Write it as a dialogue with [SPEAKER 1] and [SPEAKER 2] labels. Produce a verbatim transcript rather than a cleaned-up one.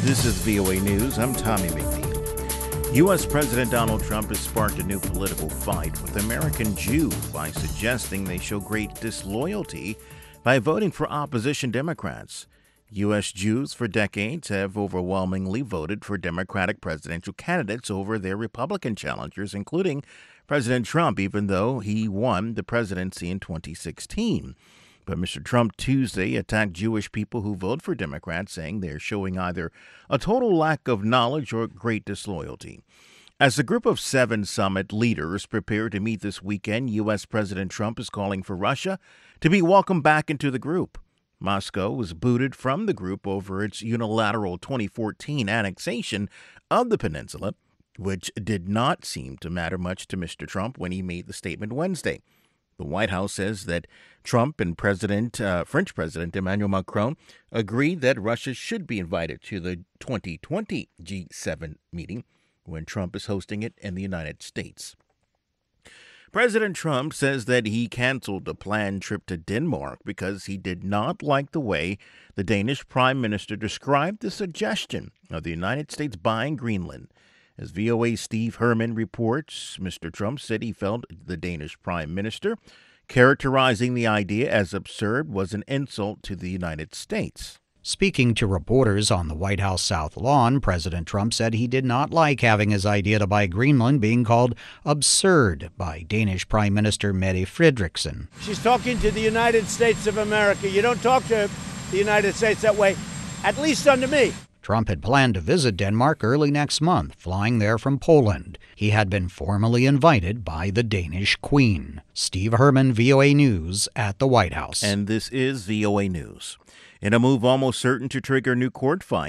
[SPEAKER 1] This is V O A News. I'm Tommy McNeil. U S. President Donald Trump has sparked a new political fight with American Jews by suggesting they show great disloyalty by voting for opposition Democrats. U S. Jews for decades have overwhelmingly voted for Democratic presidential candidates over their Republican challengers, including President Trump, even though he won the presidency in twenty sixteen. But Mister Trump Tuesday attacked Jewish people who vote for Democrats, saying they're showing either a total lack of knowledge or great disloyalty. As a group of seven summit leaders prepare to meet this weekend, U S. President Trump is calling for Russia to be welcomed back into the group. Moscow was booted from the group over its unilateral twenty fourteen annexation of the peninsula, which did not seem to matter much to Mister Trump when he made the statement Wednesday. The White House says that Trump and President uh, French President Emmanuel Macron agreed that Russia should be invited to the twenty twenty G seven meeting when Trump is hosting it in the United States. President Trump says that he canceled a planned trip to Denmark because he did not like the way the Danish Prime Minister described the suggestion of the United States buying Greenland. As V O A's Steve Herman reports, Mister Trump said he felt the Danish Prime Minister characterizing the idea as absurd was an insult to the United States.
[SPEAKER 2] Speaking to reporters on the White House South Lawn, President Trump said he did not like having his idea to buy Greenland being called absurd by Danish Prime Minister Mette Frederiksen.
[SPEAKER 3] She's talking to the United States of America. You don't talk to the United States that way, at least under me.
[SPEAKER 2] Trump had planned to visit Denmark early next month, flying there from Poland. He had been formally invited by the Danish Queen. Steve Herman, V O A News at the White House.
[SPEAKER 1] And this is V O A News. In a move almost certain to trigger new court findings,